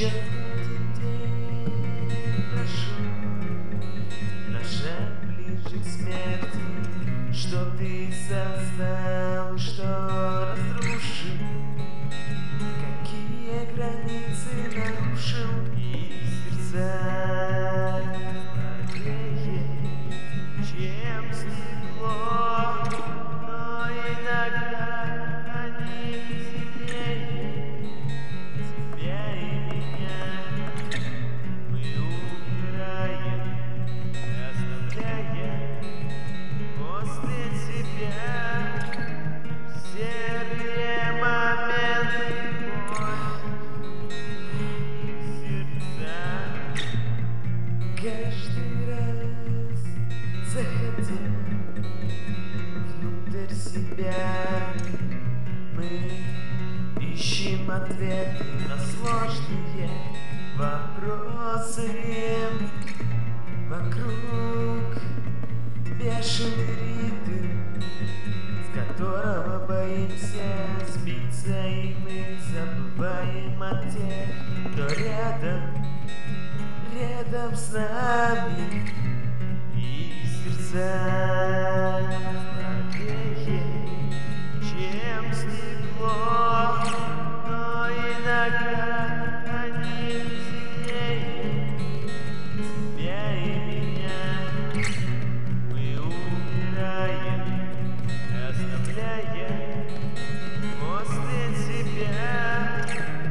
Еще один день прошел, наше ближе к смерти. Что ты создал, что разрушил, какие границы нарушил, и сердца слабее, чем стекло, но иногда они сильнее тебя и меня. Мы умираем, оставляя после себя серые моменты, боль и сердца. Каждый раз заходя внутрь себя, мы ищем ответы на сложные вопросы. Вокруг бешеный ритм, с которого боимся сбиться, и мы забываем о тех, кто рядом с нами, и сердца слабее, чем стекло, но иногда они сильнее тебя и меня. Мы умираем, оставляя после себя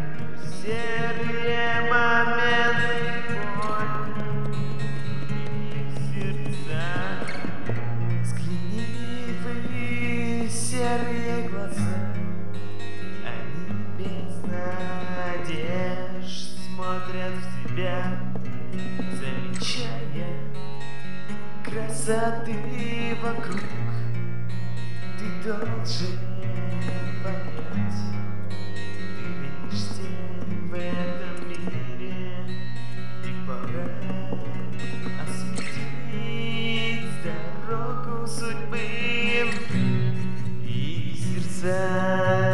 серые моменты, боль и сердца. Взгляни в серые глаза, они без надежд смотрят в тебя, замечая красоты вокруг. Ты должен понять, ты лишь тень в этом мире, и пора осветить дорогу судьбы, и сердца